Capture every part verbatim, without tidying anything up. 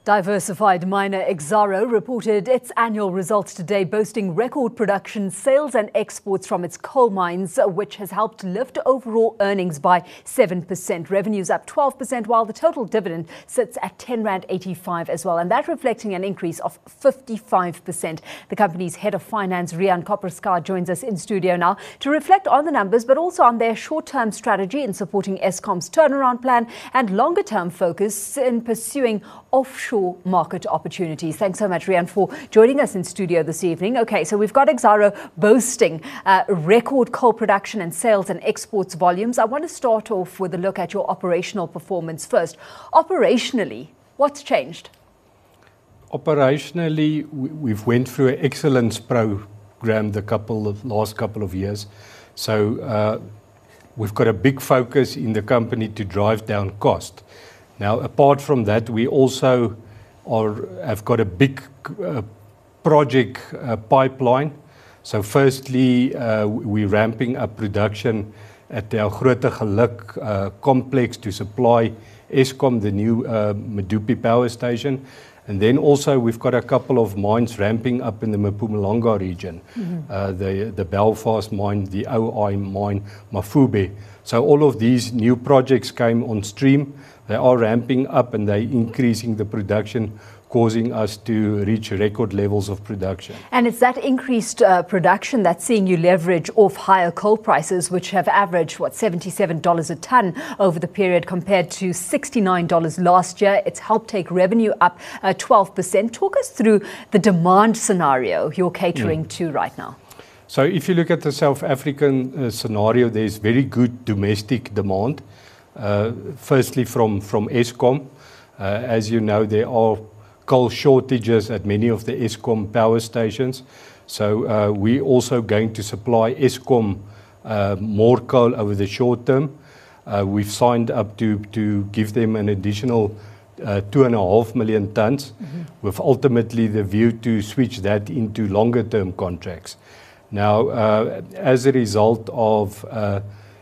Diversified miner Exxaro reported its annual results today, boasting record production, sales and exports from its coal mines, which has helped lift overall earnings by seven percent. Revenues up twelve percent, while the total dividend sits at ten rand eighty-five as well, and that reflecting an increase of fifty-five percent. The company's head of finance, Riaan Koppeschaar, joins us in studio now to reflect on the numbers, but also on their short-term strategy in supporting Eskom's turnaround plan and longer-term focus in pursuing offshore market opportunities. Thanks so much, Riaan, for joining us in studio this evening. Okay, so we've got Exxaro boasting uh, record coal production and sales and exports volumes. I want to start off with a look at your operational performance first. Operationally, what's changed? Operationally, we've went through an excellence program the couple of, last couple of years. So uh, we've got a big focus in the company to drive down cost. Now, apart from that, we also are, have got a big uh, project uh, pipeline. So firstly, uh, we're ramping up production at our Grootegeluk uh, complex to supply Eskom, the new uh, Medupi power station. And then also we've got a couple of mines ramping up in the Mpumalanga region, mm-hmm. uh, the, the Belfast mine, the O I mine, Mafube. So all of these new projects came on stream. They are ramping up and they're increasing the production, causing us to reach record levels of production. And it's that increased uh, production that's seeing you leverage off higher coal prices, which have averaged, what, seventy-seven dollars a tonne over the period compared to sixty-nine dollars last year. It's helped take revenue up uh, twelve percent. Talk us through the demand scenario you're catering mm. to right now. So if you look at the South African uh, scenario, there's very good domestic demand. Uh, firstly, from, from Eskom. Uh, as you know, there are coal shortages at many of the Eskom power stations. So uh, we're also going to supply Eskom uh, more coal over the short term. Uh, we've signed up to, to give them an additional uh, two and a half million tonnes, mm-hmm. with ultimately the view to switch that into longer term contracts. Now, uh, as a result of uh,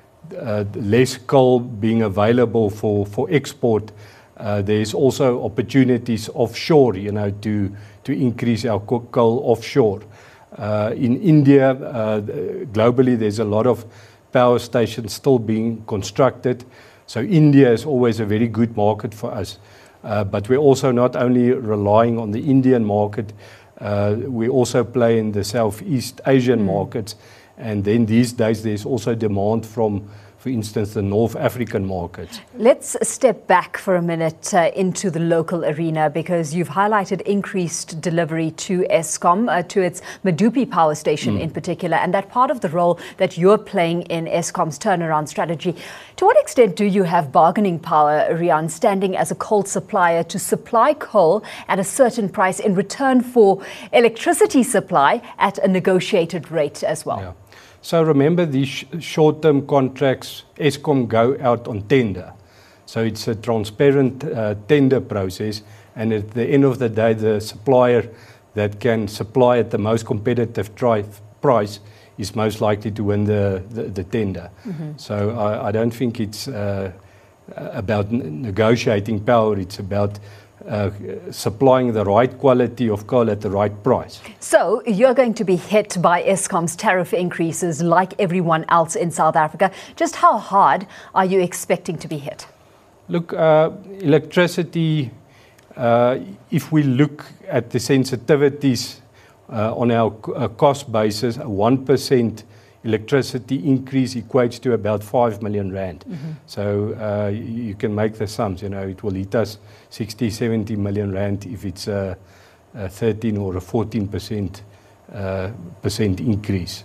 Uh, less coal being available for, for export, uh, there's also opportunities offshore, you know, to, to increase our coal offshore. Uh, in India, uh, globally, there's a lot of power stations still being constructed. So India is always a very good market for us. Uh, but we're also not only relying on the Indian market, uh, we also play in the Southeast Asian mm. markets. And then these days, there's also demand from, for instance, the North African markets. Let's step back for a minute uh, into the local arena, because you've highlighted increased delivery to Eskom, uh, to its Medupi power station mm. in particular, and that part of the role that you're playing in Eskom's turnaround strategy. To what extent do you have bargaining power, Riaan, standing as a coal supplier to supply coal at a certain price in return for electricity supply at a negotiated rate as well? Yeah. So remember, these sh short-term contracts, Eskom go out on tender. So it's a transparent uh, tender process, and at the end of the day, the supplier that can supply at the most competitive price is most likely to win the, the, the tender. Mm-hmm. So I, I don't think it's uh, about negotiating power, it's about Uh, supplying the right quality of coal at the right price. So you're going to be hit by Eskom's tariff increases like everyone else in South Africa. Just how hard are you expecting to be hit? Look, uh, electricity, uh, if we look at the sensitivities uh, on our uh, cost basis, a one percent electricity increase equates to about five million rand. Mm-hmm. So uh, you can make the sums, you know, it will hit us sixty, seventy million rand if it's a, a thirteen or a fourteen percent uh, percent increase.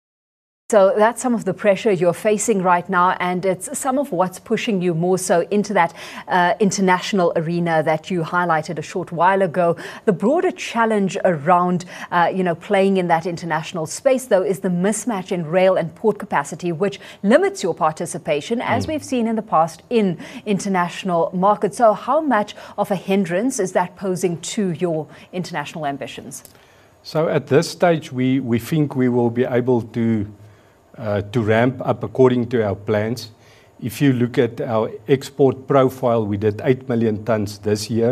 So that's some of the pressure you're facing right now, and it's some of what's pushing you more so into that uh, international arena that you highlighted a short while ago. The broader challenge around, uh, you know, playing in that international space, though, is the mismatch in rail and port capacity, which limits your participation, as mm. we've seen in the past, in international markets. So how much of a hindrance is that posing to your international ambitions? So at this stage, we, we think we will be able to Uh, to ramp up according to our plans. If you look at our export profile, we did eight million tonnes this year.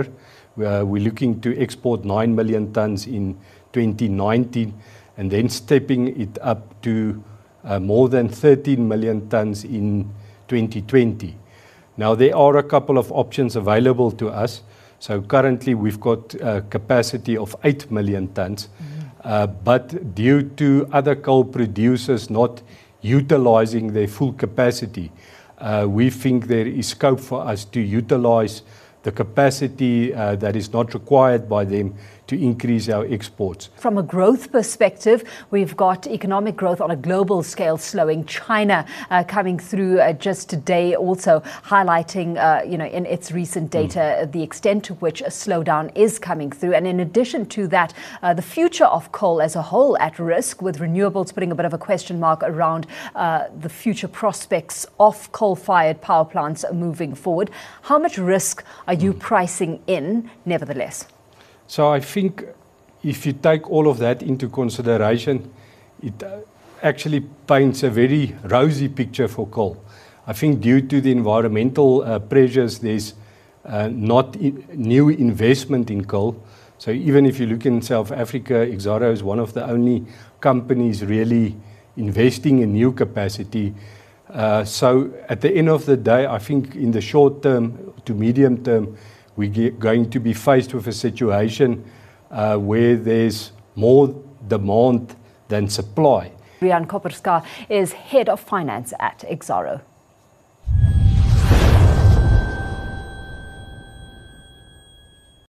Uh, we're looking to export nine million tons in twenty nineteen and then stepping it up to uh, more than thirteen million tons in twenty twenty. Now, there are a couple of options available to us. So currently we've got a capacity of eight million tons, mm-hmm. uh, but due to other coal producers not utilizing their full capacity, uh, we think there is scope for us to utilize the capacity uh, that is not required by them to increase our exports. From a growth perspective, we've got economic growth on a global scale slowing. China uh, coming through uh, just today, also highlighting, uh, you know, in its recent data, mm. the extent to which a slowdown is coming through. And in addition to that, uh, the future of coal as a whole at risk, with renewables putting a bit of a question mark around uh, the future prospects of coal-fired power plants moving forward. How much risk are you mm. pricing in, nevertheless? So I think if you take all of that into consideration, it actually paints a very rosy picture for coal. I think due to the environmental uh, pressures, there's uh, not in new investment in coal. So even if you look in South Africa, Exxaro is one of the only companies really investing in new capacity. Uh, so at the end of the day, I think in the short term to medium term, we're going to be faced with a situation uh, where there's more demand than supply. Riaan Koppeschaar is Head of Finance at Exxaro.